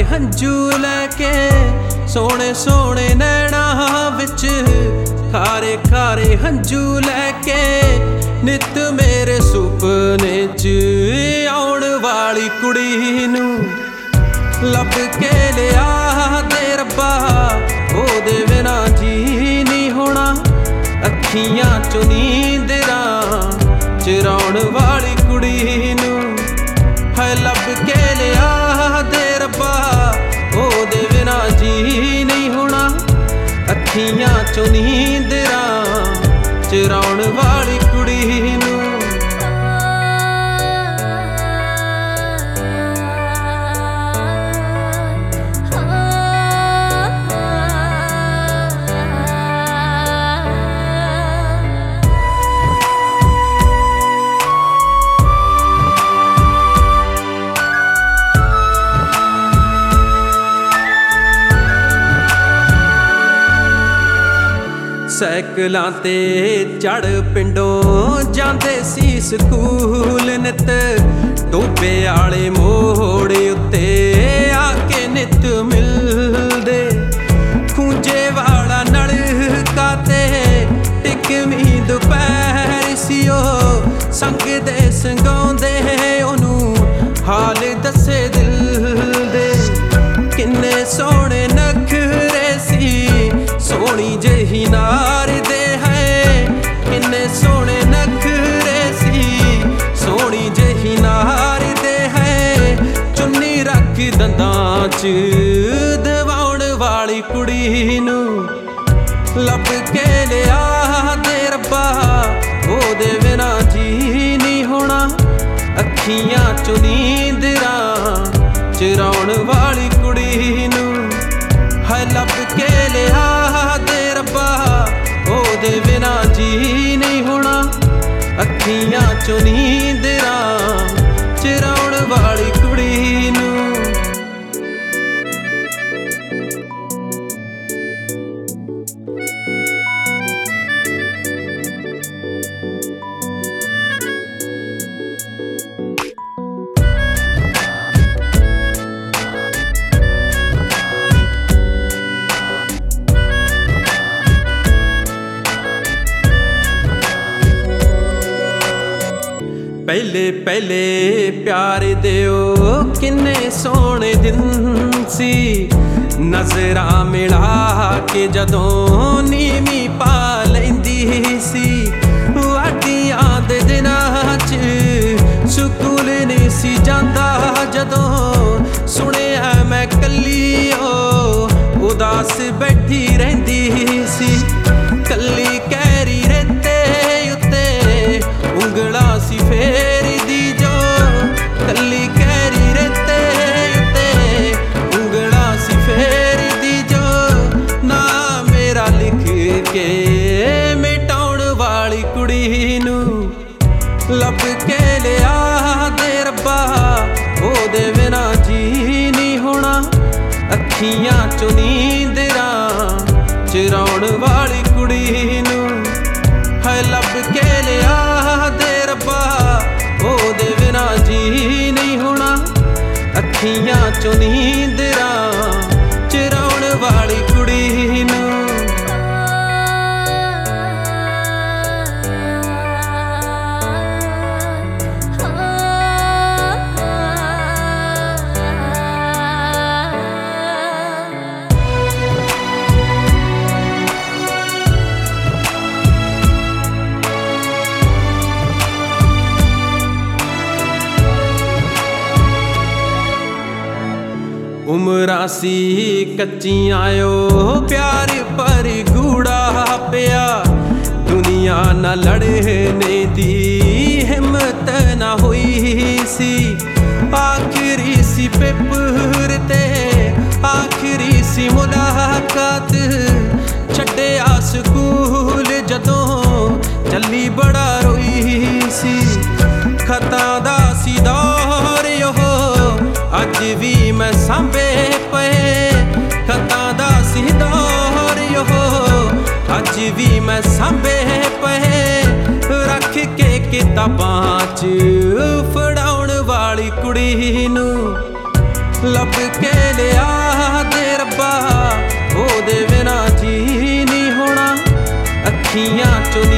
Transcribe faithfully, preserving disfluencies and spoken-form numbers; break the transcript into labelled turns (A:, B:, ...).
A: हंजू लैके सोने सोने नैना विच खारे खारे हंजू लैके नित मेरे सुपने च आउण वाली कुड़ी नू लभ के लिया दे रब्बा ओदे बिना जी नहीं होना अखियां चों नींदरां चुराउण वाली कुड़ी नू है लभ के लिया दे रब्बा ओदे बिना जी नहीं होना अखियां चों नींदरां चुराउण वाली कुड़ी नू सैकलां ते चढ़ पिंडों जांदे सी स्कूल नित टोबे आले मोड़ उत्ते आके नित मिलदे खूंजे वाला नलका ते टिकवी दोपहर सी ओ संगदे संगाउंदे ओनू हाल दसे दिल दे किन्ने सोहणे नखरे सी सोहनी जही नार दे है किन्ने सोहणे नखरे सी सोहनी जही नार दे है चुन्नी रख दंदां च दवाउण वाली कुड़ी नू लभ के लिया दे रब्बा ओदे बिना जी नहीं होना अखियां चों नींदरां चुराउण वाली कुड़ी नू है लभ के लिया दे रब्बा ओदे बिना जी नहीं होना अखियां चों नींदरां चुराउण वाली कुड़ी नू पहले पहले प्यार दिओ किन्ने सोहणे दिन सी नजरां मिला के जदों नीवी पा लैंदी सी वाटियां दे दिनां च सुकून नहीं सी जांदा जदों सुनिया मैं कल्ली ओ उदास बैठी रहिंदी सी कल्ली कैरी रेते उत्ते उंगला सी फेरी दी जो कल्ली कैरी रेते उत्ते उंगला सी फेरी दी जो ना मेरा लिख के मिटाउण वाली कुड़ी नू लभ के लिया दे रब्बा ओदे बिना जी नहीं होना अखियां चों नींदरां चुराउण वाली कुड़ी नू है लभ के लिया दे रब्बा ओदे बिना जी नहीं होना अखियां चों नींदरां चुराउण वाली कुड़ी नू उमरां सी कच्चियां ओ प्यार पर गूड़ा पिया दुनिया न लड़ने दी हिम्मत न हुई सी आखिरी सी पेपर ते आखिरी सी मुलाकात छड्डिया स्कूल जदों चली बड़ा रोई सी खतां दा सी दौर ओहो अज भी मैं सांभे पे खतां दा सी दौर ओहो अज भी मैं सांभे पे रख के किताबां च फड़ाउण वाली कुड़ी नू ਲੱਭ ਕੇ ਲਿਆ ਦੇ ਰੱਬਾ, ਉਹਦੇ ਬਿਨਾਂ ਜੀ ਨਹੀਂ ਹੋਣਾ। ਅੱਖੀਆਂ ਚੋਂ